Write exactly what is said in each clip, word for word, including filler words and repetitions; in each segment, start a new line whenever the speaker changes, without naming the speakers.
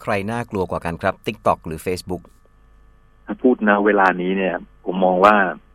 รน่ากลัวกว่ากันครับ TikTok หรือ Facebook
ถ้าพูดณเวลานี้เนี่ยผมมองว่า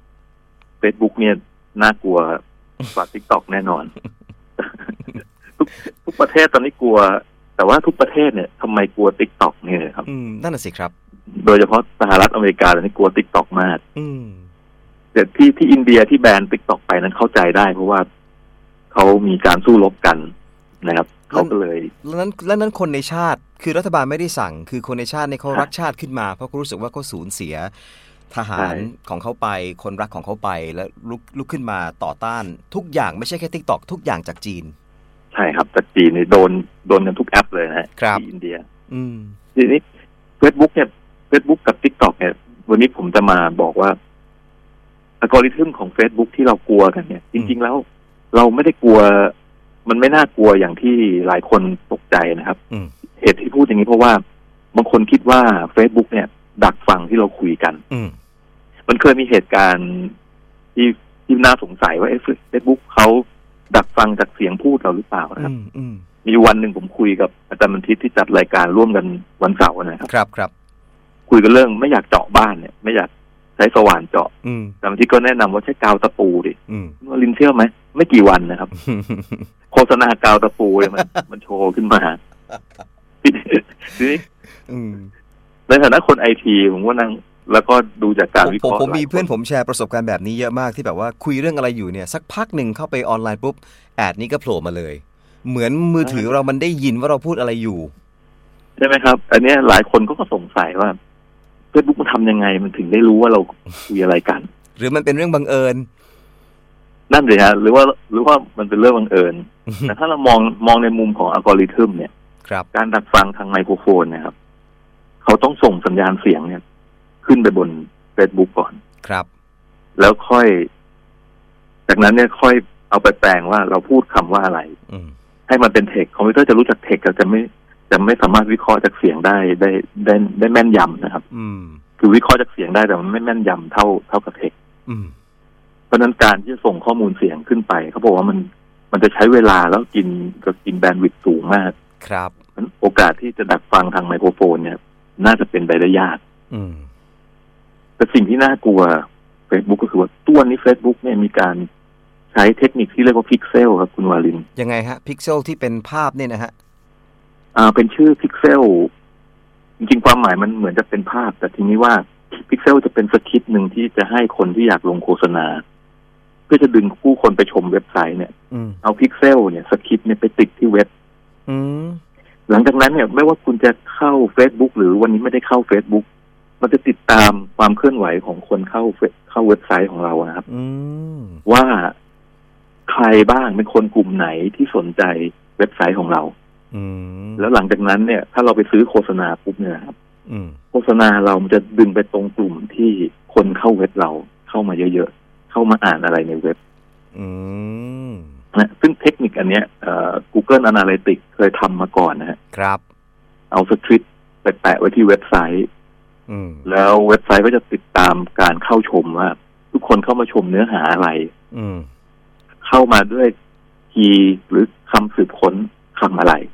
Facebook เนี่ยน่ากลัวกว่า TikTok แน่นอน ทุกทุกประเทศตอนนี้กลัวแต่ว่าทุกประเทศเนี่ยทำไมกลัว TikTok เนี่ยครับ
อืมนั่นน่ะสิครับ
โดยเฉพาะสหรัฐอเมริกาตอนนี้กลัว TikTok มาก
อืม
แต่ที่ที่อินเดียที่แบน TikTok ไปนั้นเข้าใจได้เพราะว่าเขามีการสู้รบกันนะครับเขาก็เลย
แล้วนั้นแล้วนั้นคนในชาติคือรัฐบาลไม่ได้สั่งคือคนในชาติเนี่ยเขารักชาติขึ้นมาเพราะเขารู้สึกว่าเขาสูญเสียทหารของเขาไปคนรักของเขาไปแล้วลุกลุกขึ้นมาต่อต้านทุกอย่างไม่ใช่แค่ TikTok ทุกอย่างจากจีน
ใช่ครับจากจีนนี่โดนโดนกันทุกแอปเลยนะฮะที่อินเดีย
อืม
ทีนี้ Facebook เนี่ย Facebook กับ TikTok เนี่ยวันนี้ผมจะมาบอกว่าอัลกอริทึมของ Facebook ที่เรากลัวกันเนี่ยจริงๆแล้วเราไม่ได้กลัวมันไม่น่ากลัวอย่างที่หลายคนตกใจนะครับเหตุที่พูดอย่างนี้เพราะว่าบางคนคิดว่า Facebook เนี่ยดักฟังที่เราคุยกันมันเคยมีเหตุการณ์ที่ที่น่าสงสัยว่า Facebook เขาดักฟังจากเสียงพูดเราหรือเปล่านะครับมีวันหนึ่งผมคุยกับอาจารย์บันทิตที่จัดรายการร่วมกันวันเสาร์นะครับ
ครับครับ
คุยกันเรื่องไม่อยากเจาะบ้านเนี่ยไม่อยากใช้สว่านเจาะอาจารย์บันทิตก็แนะนำว่าใช้กาวตะปูดิว่าลินเชื่อไหมไม่กี่วันนะครับ โฆษณากาวตะปูเลยมันมันโชว์ขึ้นมาทีนี้ในฐานะคนไอทีผมว่านั่งแล้วก็ดูจากการวิเคราะห์
ผมมีเพื่อนผมแชร์ประสบการณ์แบบนี้เยอะมากที่แบบว่าคุยเรื่องอะไรอยู่เนี่ยสักพักหนึ่งเข้าไปออนไลน์ปุ๊บแอดนี้ก็โผล่มาเลยเหมือนมือถือเรามันได้ยินว่าเราพูดอะไรอยู่
ใช่ไหมครับอันนี้หลายคนก็สงสัยว่า Facebook มันทำยังไงมันถึงได้รู้ว่าเราคุยอะไรกัน
หรือมันเป็นเรื่องบังเอิญ
นั่นเลยฮะหรือว่าหรือว่ามันเป็นเรื่องบังเอิญ แต่ถ้าเรามองมองในมุมของอัลกอริทึมเนี่ยการดักฟังทางไมโครโฟนนะครับเขาต้องส่งสัญญาณเสียงเนี่ยขึ้นไปบน Facebook ก่อน
ครับ
แล้วค่อยจากนั้นเนี่ยค่อยเอาไปแปลงว่าเราพูดคำว่าอะไรให้มันเป็นเทคคอมพิวเตอร์จะรู้จักเทคแต่จะไม่จะไม่สามารถวิเคราะห์จากเสียงได้ได้ได้ได้แม่นยำนะครับคือวิเคราะห์จากเสียงได้แต่มันไม่แม่นยำเท่าเท่ากับเทคเพราะนั้นการที่จะส่งข้อมูลเสียงขึ้นไปเขาบอกว่ามันมันจะใช้เวลาแล้วกินก็กินแบนด์วิดต์สูงมาก
ครับ
โอกาสที่จะดักฟังทางไมโครโฟนเนี่ยน่าจะเป็นไปได้ยากแต่สิ่งที่น่ากลัว Facebook ก็คือว่าตัวนี้ Facebook เนี่ยมีการใช้เทคนิคที่เรียกว่าพิกเซลครับคุณวาลิน
ยังไงฮะพิกเซลที่เป็นภาพเนี่ยนะฮะ
อ่าเป็นชื่อพิกเซลจริงๆความหมายมันเหมือนจะเป็นภาพแต่ทีนี้ว่าพิกเซลจะเป็นสคริปต์หนึ่งที่จะให้คนที่อยากลงโฆษณาเพื่อจะดึงผู้คนไปชมเว็บไซต์เนี่ยเอาพิกเซลเนี่ยสคริปต์เนี่ยไปติดที่เว็บหลังจากนั้นเนี่ยไม่ว่าคุณจะเข้า Facebook หรือวันนี้ไม่ได้เข้า Facebook มันจะติดตามความเคลื่อนไหวของคนเข้าเข้าเว็บไซต์ของเรานะครับว่าใครบ้างเป็นคนกลุ่มไหนที่สนใจเว็บไซต์ของเราแล้วหลังจากนั้นเนี่ยถ้าเราไปซื้อโฆษณาปุ๊บเนี่ยครับโฆษณาเรามันจะดึงไปตรงกลุ่มที่คนเข้าเว็บเราเข้ามาเยอะๆเข้ามาอ่านอะไรในเว็บนะซึ่งเทคนิคอันเนี้ย Google Analytics เคยทำมาก่อนนะฮะ
ครับ
เอาสคริปต์ไปแปะไว้ที่เว็บไซต์แล้วเว็บไซต์ก็จะติดตามการเข้าชมว่าทุกคนเข้ามาชมเนื้อหาอะไรเข้ามาด้วยคีย์หรือคำสืบค้นคำอะไร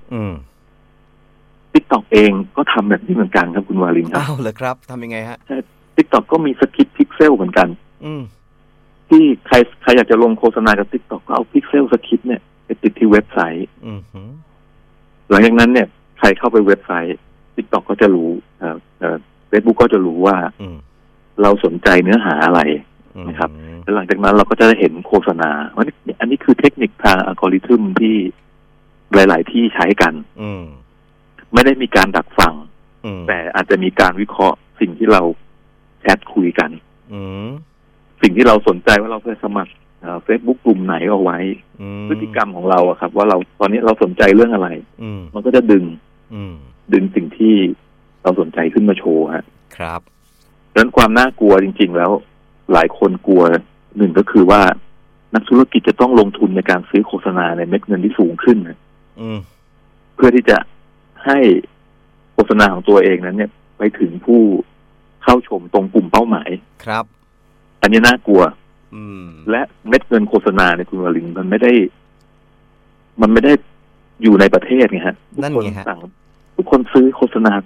TikTok เองก็ทำแบบนี้เหมือนกันครับคุณวาลินครับ
อ้าวเหรอครับทำยังไงฮะ
ใช่ TikTok ก็มีสคริปต์พิกเซลเหมือนกันที่ใครใครอยากจะลงโฆษณากับ TikTok ก็เอาพิกเซลสคริปต์เนี่ยไปติดที่เว็บไซต์หลังจากนั้นเนี่ยใครเข้าไปเว็บไซต์ TikTok ก็จะรู้เอ่อ Facebook ก็จะรู้ว่าเราสนใจเนื้อหาอะไรนะครับแล้วหลังจากนั้นเราก็จะได้เห็นโฆษณาว่าอันนี้คือเทคนิคทางอัลกอริทึมที่หลายๆที่ใช้กันไม่ได้มีการดักฟังแต่อาจจะมีการวิเคราะห์สิ่งที่เราแชทคุยกันสิ่งที่เราสนใจว่าเราเคยสมัครเฟซบุ๊กกลุ่มไหนเอาไว้พฤติกรรมของเราอะครับว่าเราตอนนี้เราสนใจเรื่องอะไรมันก็จะดึงดึงสิ่งที่เราสนใจขึ้นมาโชว์ฮะ
ครับ
ดังนั้นความน่ากลัวจริงๆแล้วหลายคนกลัวหนึ่งก็คือว่านักธุรกิจจะต้องลงทุนในการซื้อโฆษณาในเม็ดเงินที่สูงขึ้นเพื่อที่จะให้โฆษณาของตัวเองนั้นเนี่ยไปถึงผู้เข้าชมตรงกลุ่มเป้าหมาย
ครับ
อันนี้น่ากลัวและเม็ดเงินโฆษณาในคุณวลินมันไม่ได้มันไม่ได้อยู่ในประเทศไงฮะ
นั่นไงฮะ
ทุกคนซื้อโฆษณา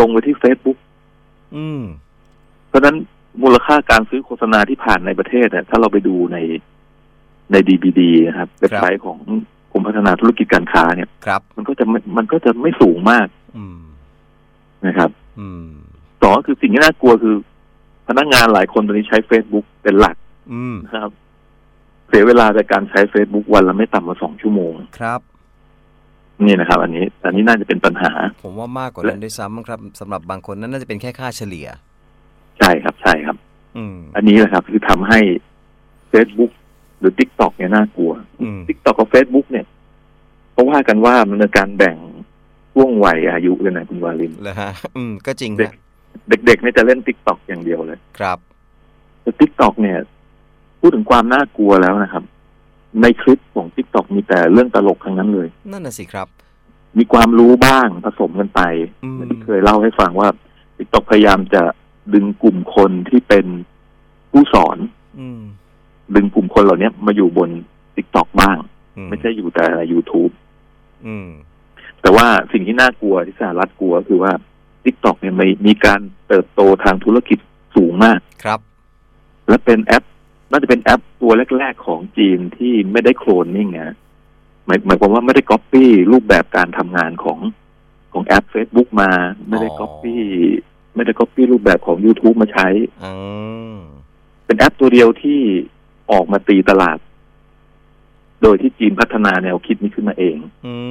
งไปที่ Facebook
อืม
เพราะฉะนั้นมูลค่าการซื้อโฆษณาที่ผ่านในประเทศเนี่ยถ้าเราไปดูในใน ดี บี ดี นะครับเว็บไซต์ของกรมพัฒนาธุรกิจการค้าเนี่ยมันก็จะมันก็จะไม่สูงมากนะครับสองก็คือสิ่งที่น่ากลัวคือพนักงานหลายคนตอนนี้ใช้ Facebook เป็นหลักนะครับเสียเวลาในการใช้ Facebook วันละไม่ต่ำกว่าสองชั่วโมง
ครับ
นี่นะครับอันนี้อันนี้น่าจะเป็นปัญหา
ผมว่ามากกว่านั้นด้วยซ้ำครับสำหรับบางคนนั้นน่าจะเป็นแค่ค่าเฉลี่ย
ใช่ครับใช่ครับอันนี้แหละครับคือทำให้ Facebook หรือ TikTok เนี่ยน่ากลัว TikTok กับ Facebook เนี่ยเพราะว่ากันว่ามันเป็นการแบ่งช่วงวัยอายุเลยนะคุณวาลิน
เหรอฮะอืมก็จริงนะ
เด็กๆเนี่ยจะเล่น TikTok อย่างเดียวเลย
ครับ
แต่ TikTok เนี่ยพูดถึงความน่ากลัวแล้วนะครับในคลิปของ TikTok มีแต่เรื่องตลกทั้งนั้นเลย
นั่นน่ะสิครับ
มีความรู้บ้างผสมกันไปเหมือนที่เคยเล่าให้ฟังว่า TikTok พยายามจะดึงกลุ่มคนที่เป็นผู้สอนดึงกลุ่มคนเหล่านี้มาอยู่บน TikTok บ้างไม่ใช่อยู่แต่ใน YouTube แต่ว่าสิ่งที่น่ากลัวที่สหรัฐกลัวคือว่า TikTok เนี่ยมีมีการเติบโตทางธุรกิจสูงมาก
ครับ
และเป็นแอปน่าจะเป็นแอปตัวแรกๆของจีนที่ไม่ได้โคลนนิ่งนะหมายหมายความว่าไม่ได้ก๊อปปี้รูปแบบการทำงานของของแอป Facebook มาไม่ได้ก๊อปปี้ไม่ได้ก๊อปปี้รูปแบบของ YouTube มาใช้เป็นแอปตัวเดียวที่ออกมาตีตลาดโดยที่จีนพัฒนาแนวคิดนี้ขึ้นมาเอง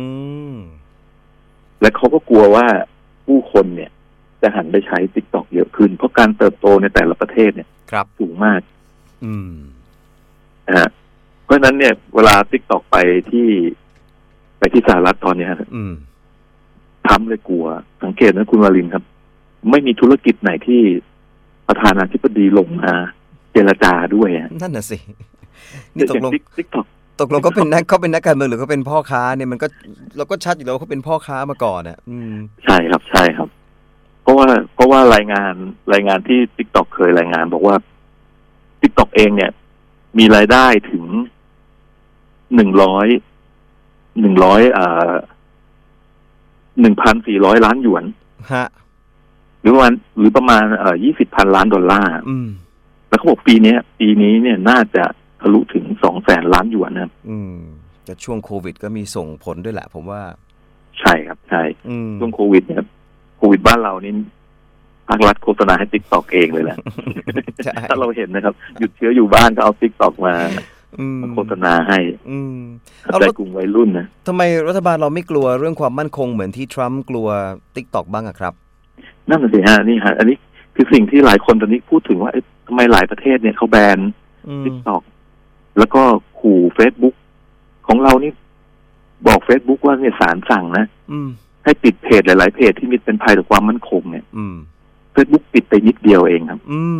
และเขาก็กลัวว่าผู้คนเนี่ยจะหันไปใช้ TikTok เยอะขึ้นเพราะการเติบโตในแต่ละประเทศเนี่ยสูงมาก
อืม
อ่าเพราะฉะนั้นเนี่ยเวลา TikTok ไปที่ไปที่สหรัฐตอนนี้อืมทำเลยกลัวสังเกตนะคุณวาลินครับไม่มีธุรกิจไหนที่ประธานาธิบดีลงมาเจรจาด้วย
นั่นน่ะสินี่ตกลง TikTok ตกลงก็เป็นนักเขาเป็นนักการเมืองหรือเขาเป็นพ่อค้าเนี่ยมันก็เราก็ชัดอยู่แล้วเขาเป็นพ่อค้ามาก่อนอ่ะอืม
ใช่ครับใช่ครับเพราะว่าเพราะว่ารายงานรายงานที่ TikTok เคยรายงานบอกว่า TikTok เองเนี่ยมีรายได้ถึงหนึ่งร้อยหนึ่งร้อยอ่าหนึ่งพันสี่ร้อยล้านหยวน
ฮะ
หรือประมาณหรือประมาณเอ่อยี่สิบพันล้านดอลลาร์
อืม
แล้วเขาบอกปีนี้ปีนี้เนี่ยน่าจะทะลุถึงสองแสนล้านหยวนนะ
อืมแต่ช่วงโควิดก็มีส่งผลด้วยแหละผมว่า
ใช่ครับใช่ช่วงโควิดเนี่ยโควิดบ้านเรานี่ภาครัฐโฆษณาให้ TikTok เองเลยแหละถ้าเราเห็นนะครับหยุดเชื้ออยู่บ้านก็เอา TikTok มาโฆษณาให้เอาใจกลุ่มวัยรุ่นนะ
ทำไมรัฐบาลเราไม่กลัวเรื่องความมั่นคงเหมือนที่ทรัมป์กลัว TikTok บ้างอะครับ
นั่นน่ะสิฮะนี่ฮะอันนี้คือสิ่งที่หลายคนตอนนี้พูดถึงว่าทำไมหลายประเทศเนี่ยเขาแบน TikTok แล้วก็ขู่ Facebook ของเรานี่บอก Facebook ว่าเนี่ยศาลสั่งนะให้ปิดเพจหลายๆเพจที่มีเป็นภัยต่อความมั่นคงเนี่ยFacebook ปิดไปนิดเดียวเองครับ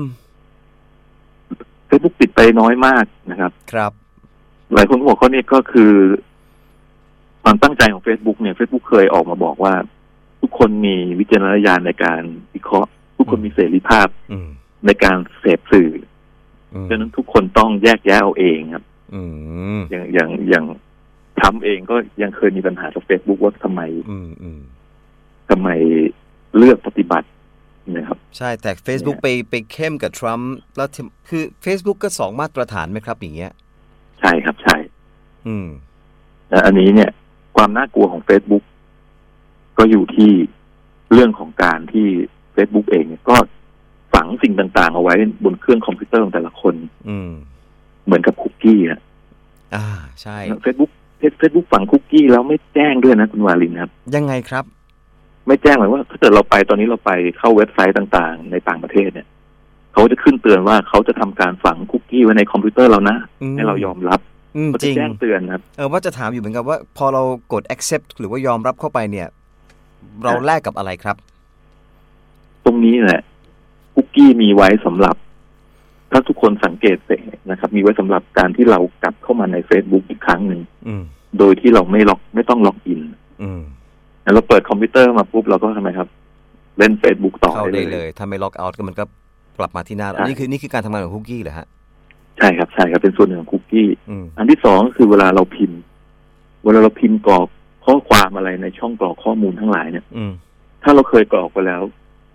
Facebook ปิดไปน้อยมากนะครับ
ครับ
หลายคนบอกเขาเนี่ยก็คือความตั้งใจของ Facebook เนี่ย Facebook เคยออกมาบอกว่าทุกคนมีวิจารณญาณในการวิเคราะห์ทุกคนมีเสรีภาพในการเสพสื่อฉะนั้นทุกคนต้องแยกแยะเอาเองครับอย่างอย่างอย่างทำเองก็ยังเคยมีปัญหากับ Facebook ว่าทำไมทำไมเลือกปฏิบัตินะครับ
ใช่แต่ Facebook ไปไปเข้มกับทรัมป์แล้วคือ Facebook ก็สองมาตรฐานไหมครับอย่างเงี้ย
ใช่ครับใช่
อืม
แต่อันนี้เนี่ยความน่ากลัวของ Facebook ก็อยู่ที่เรื่องของการที่ Facebook เองเนี่ยก็ฝังสิ่งต่างๆเอาไว้บนเครื่องคอมพิวเตอร์ของแต่ละคน
อืม
เหมือนกับคุกกี้อ่ะ
อ่าใช่
Facebook Facebook ฝังคุกกี้แล้วไม่แจ้งด้วยนะคุณวาลินครับ
ยังไงครับ
ไม่แจ้งหมายว่าถ้าเกิดเราไปตอนนี้เราไปเข้าเว็บไซต์ต่างๆในต่างประเทศเนี่ยเขาจะขึ้นเตือนว่าเขาจะทำการฝังคุกกี้ไว้ในคอมพิวเตอร์เรานะให้เรายอมรับเขาจะแจ้งเตือนครับ
เออว่าจะถามอยู่เหมือนกันว่าพอเรากด accept หรือว่ายอมรับเข้าไปเนี่ยเราแลกกับอะไรครับ
ตรงนี้แหละคุกกี้มีไว้สำหรับถ้าทุกคนสังเกตเห็นนะครับมีไว้สำหรับการที่เรากลับเข้ามาใน Facebook อีกครั้งหนึ่งโดยที่เราไม่ล็อกไม่ต้องล็อกอินเราเปิดคอมพิวเตอร์มาปุ๊บเราก็ทำไมครับเล่น Facebook ต่อได้
เลยถ้าไม่ล็อกเอาท์ก็มันก็กลับมาที่หน้านี่คือนี่คือการทำงานของคุกกี้เหรอฮะ
ใช่ครับใช่ครับเป็นส่วนหนึ่งของคุกกี้อันที่สองก็คือเวลาเราพิมพ์เวลาเราพิมพ์กรอกข้อความอะไรในช่องกรอกข้อมูลทั้งหลายเนี่ยถ้าเราเคยกรอกไปแล้ว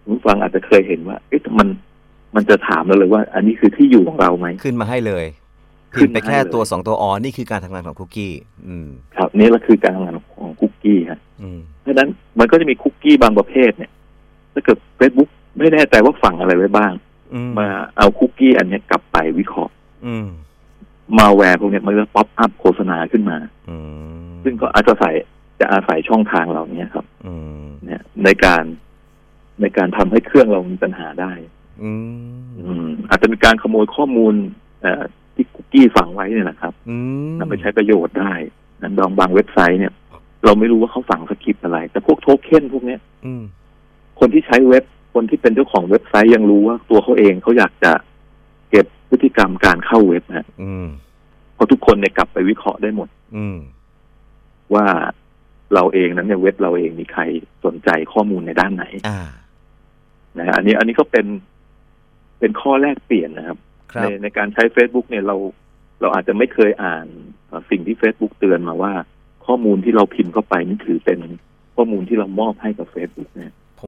ผู้ฟังอาจจะเคยเห็นว่าเอ๊ะมันมันจะถามเราเลยว่าอันนี้คือที่อยู่ของเราไหม
ขึ้นมาให้เลยขึ้นไปแค่ตัวสองตัวอ๋อนี่คือการทำงานของคุกกี้อืม
ครับนี่แหละคือการทำงานของคุกกี้ครับเพราะฉะนั้นมันก็จะมีคุกกี้บางประเภทเนี่ยถ้าเกิด Facebook ไม่แน่ใจว่าฝังอะไรไว้บ้างมาเอาคุกกี้อันนี้กลับไปวิเคราะห์มาแวร์พวกนี้มันจะป๊อปอัพโฆษณาขึ้นมาซึ่งก็อาจจะใส่จะอาศัยช่องทางเหล่านี้ครับเนี่ยในการในการทำให้เครื่องเรามีปัญหาได้อาจจะมีการขโมยข้อมูลที่คุกกี้ฝังไว้เนี่ยนะครับนำไปใช้ประโยชน์ได้นั้นบางบางเว็บไซต์เนี่ยเราไม่รู้ว่าเขาฝังสคริปต์อะไรแต่พวกโทเค็นพวกนี้คนที่ใช้เว็บคนที่เป็นเจ้าของเว็บไซต์ยังรู้ว่าตัวเขาเองเขาอยากจะเก็บพฤติกรรมการเข้าเว็บนะเพราะทุกคนเนี่ยกลับไปวิเคราะห์ได้หมดว่าเราเองนั้นเนี่ยเว็บเราเองมีใครสนใจข้อมูลในด้านไหนนะฮะอันนี้อันนี้ก็เป็นเป็นข้อแรกเปลี่ยนนะครับในในการใช้ Facebook เนี่ยเราเราอาจจะไม่เคยอ่านสิ่งที่ Facebook เตือนมาว่าข้อมูลที่เราพิมพ์เข้าไปนี่ถือเป็นข้อมูลที่เรามอบให้กับ Facebook เนี่ย